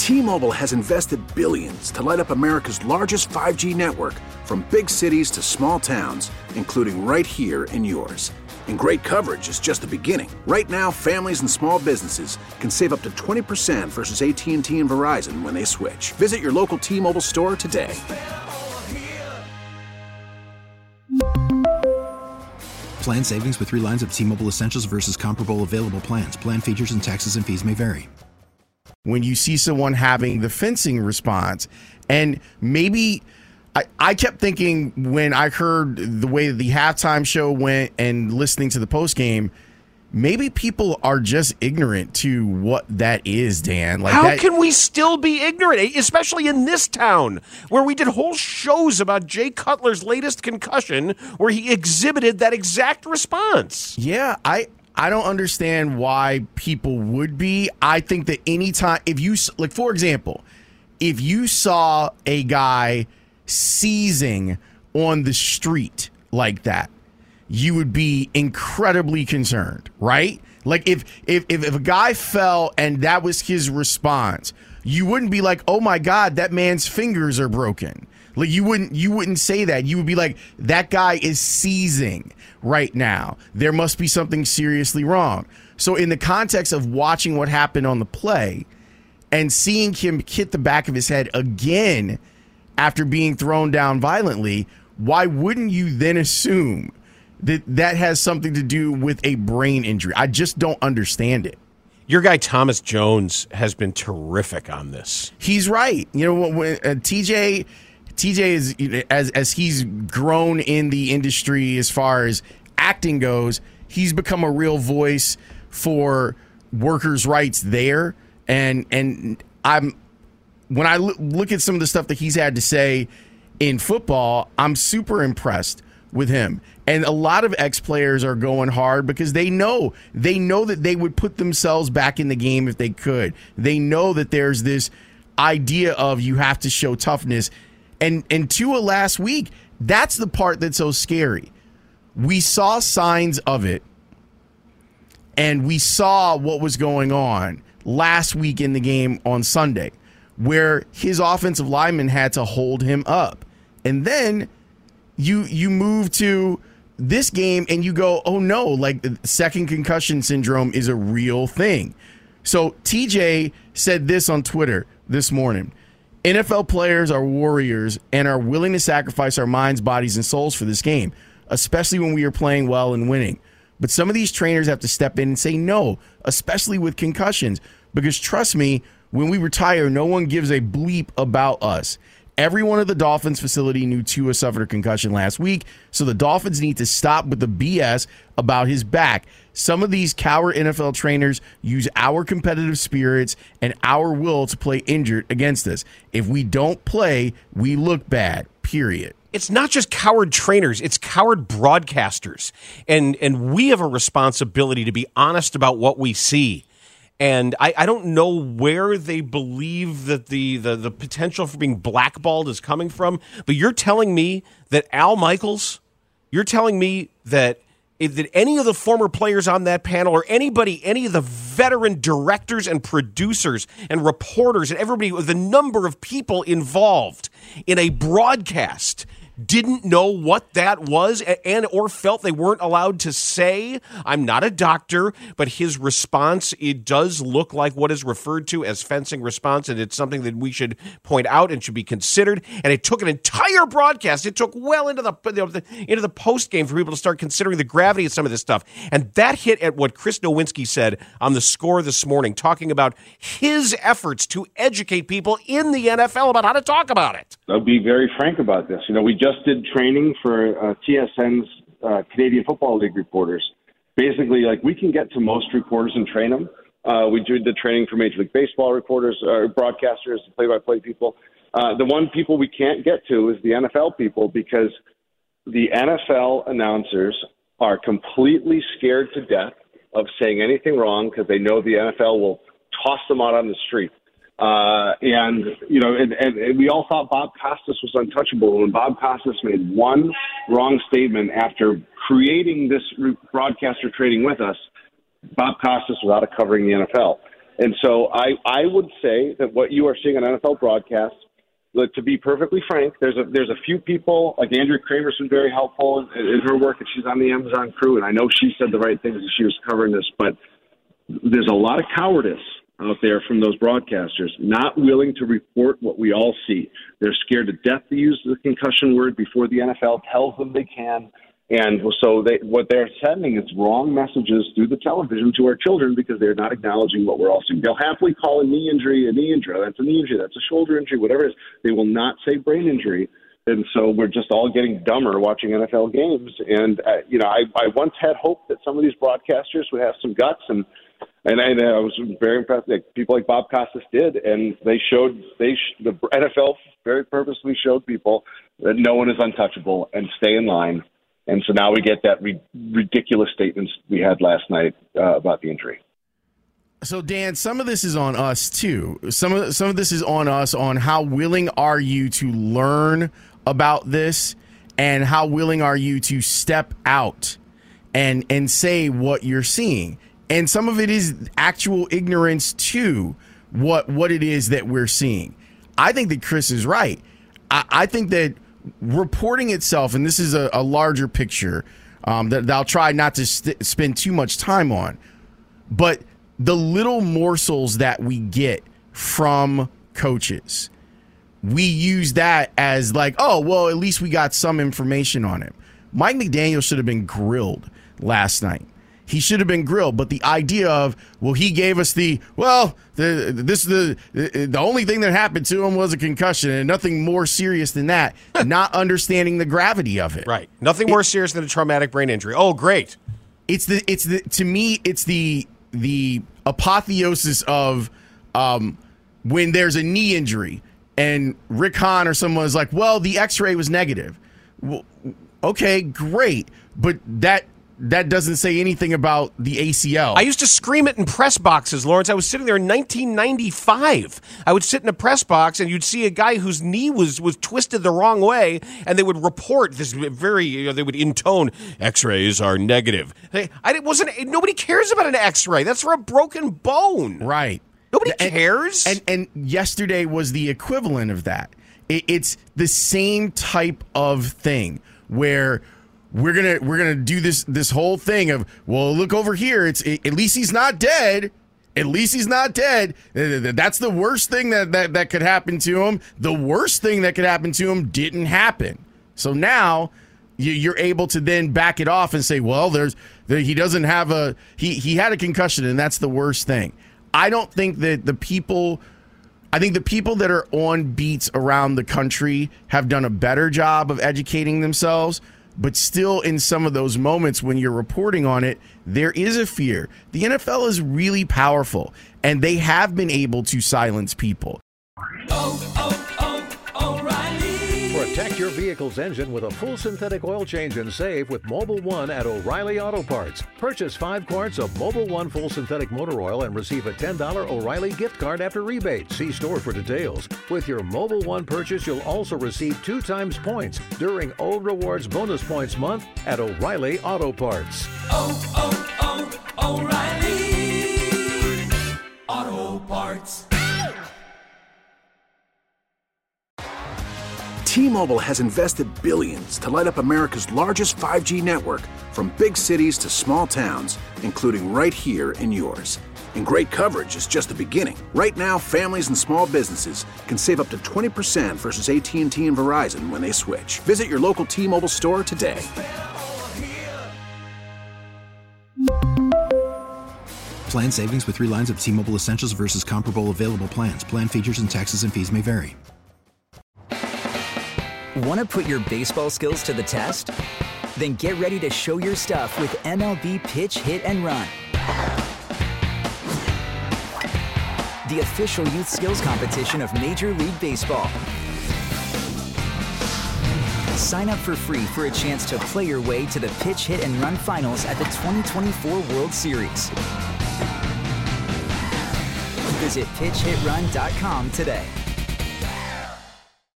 T-Mobile has invested billions to light up America's largest 5G network, from big cities to small towns, including right here in yours. And great coverage is just the beginning. Right now, families and small businesses can save up to 20% versus AT&T and Verizon when they switch. Visit your local T-Mobile store today. Plan savings with 3 lines of T-Mobile Essentials versus comparable available plans. Plan features and taxes and fees may vary. When you see someone having the fencing response, and maybe I kept thinking when I heard the way the halftime show went and listening to the postgame, maybe people are just ignorant to what that is, Dan. How can we still be ignorant, especially in this town where we did whole shows about Jay Cutler's latest concussion where he exhibited that exact response? Yeah, I don't understand why people would be. I think that anytime, if you, like, for example, if you saw a guy seizing on the street like that, you would be incredibly concerned, right? Like if a guy fell and that was his response, you wouldn't be like, oh my God, that man's fingers are broken. Like you wouldn't say that. You would be like, that guy is seizing right now. There must be something seriously wrong. So in the context of watching what happened on the play and seeing him hit the back of his head again after being thrown down violently, why wouldn't you then assume that that has something to do with a brain injury? I just don't understand it. Your guy Thomas Jones has been terrific on this. He's right. You know, when TJ is, as he's grown in the industry as far as acting goes, he's become a real voice for workers' rights there. And when I look at some of the stuff that he's had to say in football, I'm super impressed with him. And a lot of ex-players are going hard because they know that they would put themselves back in the game if they could. They know that there's this idea of you have to show toughness. And Tua last week, that's the part that's so scary. We saw signs of it, and we saw what was going on last week in the game on Sunday, where his offensive lineman had to hold him up. And then you move to this game and you go, oh no, like second concussion syndrome is a real thing. So TJ said this on Twitter this morning. NFL players are warriors and are willing to sacrifice our minds, bodies, and souls for this game, especially when we are playing well and winning. But some of these trainers have to step in and say no, especially with concussions, because trust me, when we retire, no one gives a bleep about us. Everyone at the Dolphins facility knew Tua suffered a concussion last week, so the Dolphins need to stop with the BS about his back. Some of these coward NFL trainers use our competitive spirits and our will to play injured against us. If we don't play, we look bad, period. It's not just coward trainers, it's coward broadcasters. And we have a responsibility to be honest about what we see. And I don't know where they believe that the potential for being blackballed is coming from, but you're telling me that Al Michaels, you're telling me that any of the former players on that panel or anybody, any of the veteran directors and producers and reporters and everybody, the number of people involved in a broadcast didn't know what that was and or felt they weren't allowed to say. I'm not a doctor, but his response, it does look like what is referred to as fencing response, and it's something that we should point out and should be considered. And it took an entire broadcast. It took well into the post game for people to start considering the gravity of some of this stuff. And that hit at what Chris Nowinski said on The Score this morning, talking about his efforts to educate people in the NFL about how to talk about it. I'll be very frank about this. You know, we just did training for TSN's Canadian Football League reporters. Basically, like, we can get to most reporters and train them. We do the training for Major League Baseball reporters, broadcasters, play-by-play people. The one people we can't get to is the NFL people, because the NFL announcers are completely scared to death of saying anything wrong because they know the NFL will toss them out on the street. And we all thought Bob Costas was untouchable. When Bob Costas made one wrong statement after creating this broadcaster training with us, Bob Costas was out of covering the NFL. And so I would say that what you are seeing on NFL broadcasts, to be perfectly frank, there's a few people, like Andrea Kramer's been very helpful in her work, and she's on the Amazon crew, and I know she said the right things as she was covering this, but there's a lot of cowardice out there from those broadcasters, not willing to report what we all see. They're scared to death to use the concussion word before the NFL tells them they can. And so what they're sending is wrong messages through the television to our children because they're not acknowledging what we're all seeing. They'll happily call a knee injury a knee injury. That's a knee injury. That's a shoulder injury, whatever it is. They will not say brain injury. And so we're just all getting dumber watching NFL games. And, I once had hope that some of these broadcasters would have some guts. And I was very impressed that people like Bob Costas did. And the NFL very purposely showed people that no one is untouchable and stay in line. And so now we get that ridiculous statements we had last night about the injury. So, Dan, some of this is on us, too. Some of this is on us on how willing are you to learn about this and how willing are you to step out and say what you're seeing. And some of it is actual ignorance to what it is that we're seeing. I think that Chris is right. I think that reporting itself, and this is a larger picture that I'll try not to spend too much time on, but the little morsels that we get from coaches, we use that as like, oh, well, at least we got some information on him. Mike McDaniel should have been grilled last night. He should have been grilled, but the idea of, well, he gave us the only thing that happened to him was a concussion and nothing more serious than that, not understanding the gravity of it. Right. Nothing more serious than a traumatic brain injury. Oh, great. To me, it's the apotheosis of when there's a knee injury and Rick Hahn or someone is like, well, the x-ray was negative. Well, okay, great. But that doesn't say anything about the ACL. I used to scream it in press boxes, Lawrence. I was sitting there in 1995. I would sit in a press box, and you'd see a guy whose knee was twisted the wrong way, and they would report this they would intone, x-rays are negative. Nobody cares about an x-ray. That's for a broken bone. Right. Nobody cares. And yesterday was the equivalent of that. It's the same type of thing where we're gonna do this whole thing of, well, look over here. At least he's not dead. At least he's not dead. That's the worst thing that could happen to him. The worst thing that could happen to him didn't happen. So now you're able to then back it off and say, well, he doesn't have he had a concussion and that's the worst thing. I don't think that the people that are on beats around the country have done a better job of educating themselves. But still, in some of those moments when you're reporting on it, there is a fear. The NFL is really powerful, and they have been able to silence people. O'Reilly. Protect your vehicle's engine with a full synthetic oil change and save with Mobil 1 at O'Reilly Auto Parts. Purchase 5 quarts of Mobil 1 full synthetic motor oil and receive a $10 O'Reilly gift card after rebate. See store for details. With your Mobil 1 purchase, you'll also receive 2 times points during O Rewards Bonus Points Month at O'Reilly Auto Parts. O'Reilly Auto Parts. T-Mobile has invested billions to light up America's largest 5G network, from big cities to small towns, including right here in yours. And great coverage is just the beginning. Right now, families and small businesses can save up to 20% versus AT&T and Verizon when they switch. Visit your local T-Mobile store today. Plan savings with 3 lines of T-Mobile Essentials versus comparable available plans. Plan features and taxes and fees may vary. Want to put your baseball skills to the test? Then get ready to show your stuff with MLB Pitch, Hit, and Run. The official youth skills competition of Major League Baseball. Sign up for free for a chance to play your way to the Pitch, Hit, and Run finals at the 2024 World Series. Visit PitchHitRun.com today.